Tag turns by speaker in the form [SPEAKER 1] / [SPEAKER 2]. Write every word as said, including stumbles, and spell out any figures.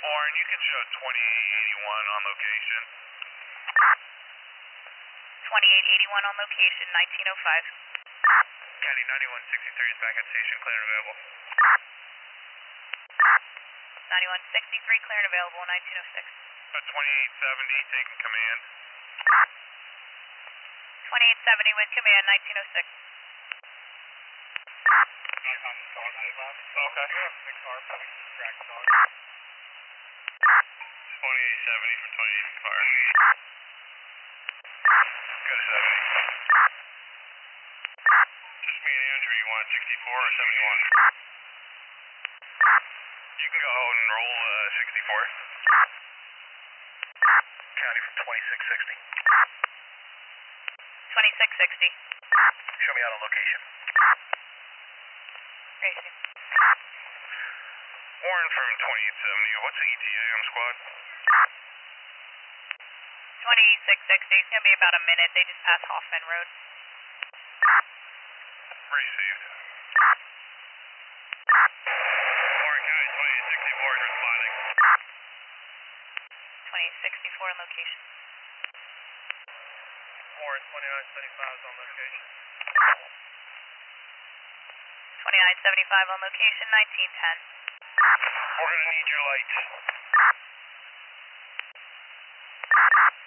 [SPEAKER 1] Warren, you can show twenty-eight eighty-one on location.
[SPEAKER 2] twenty-eight eighty-one on location, nineteen oh five.
[SPEAKER 1] County ninety-one sixty-three is back at station, clear and available.
[SPEAKER 2] ninety-one sixty-three, clear and available, nineteen oh six.
[SPEAKER 1] Uh, twenty-eight seventy, taking command.
[SPEAKER 2] twenty-eight seventy with command, nineteen oh six.
[SPEAKER 1] Okay. twenty-eight seventy from twenty-eight car. Go to seventy. Just me and Andrew, you want sixty-four or seventy-one? You can go and roll uh, sixty-four. County from twenty-six sixty.
[SPEAKER 2] twenty-six sixty.
[SPEAKER 1] Show me out on location.
[SPEAKER 2] Racing.
[SPEAKER 1] Warren from twenty-eight seventy, what's the E T A on squad?
[SPEAKER 2] twenty-six sixty, it's going to be about a minute. They just passed Hoffman Road.
[SPEAKER 1] Received. Warren County twenty-eight sixty-four is responding.
[SPEAKER 2] twenty-eight sixty-four on location.
[SPEAKER 1] Warren twenty-nine seventy-five is on location.
[SPEAKER 2] twenty-nine seventy-five on location, nineteen ten.
[SPEAKER 1] We're going to need your lights.